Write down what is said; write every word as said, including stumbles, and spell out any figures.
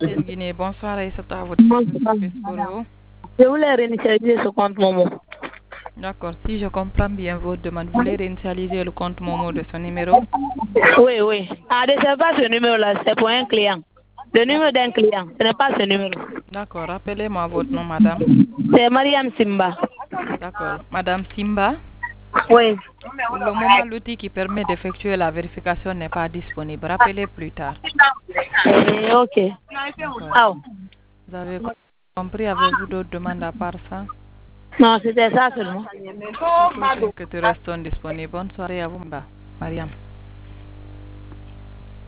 Guinée, bonsoir et c'est à votre service pour vous. Je voulais réinitialiser ce compte Momo. D'accord, si je comprends bien votre demande, vous voulez réinitialiser le compte Momo de son numéro? Oui, oui. Ah, ce n'est pas ce numéro-là, c'est pour un client. Le numéro d'un client, ce n'est pas ce numéro. D'accord, rappelez-moi votre nom, madame. C'est Mariam Simba. D'accord, madame Simba. Oui. Pour le moment, l'outil qui permet d'effectuer la vérification n'est pas disponible. Rappelez plus tard. Eh, ok. D'accord. Ah. Vous avez compris, avez-vous d'autres demandes à part ça? Non, c'était ça seulement. C'est possible que tu restes disponible. Bonne soirée à vous, Mariam.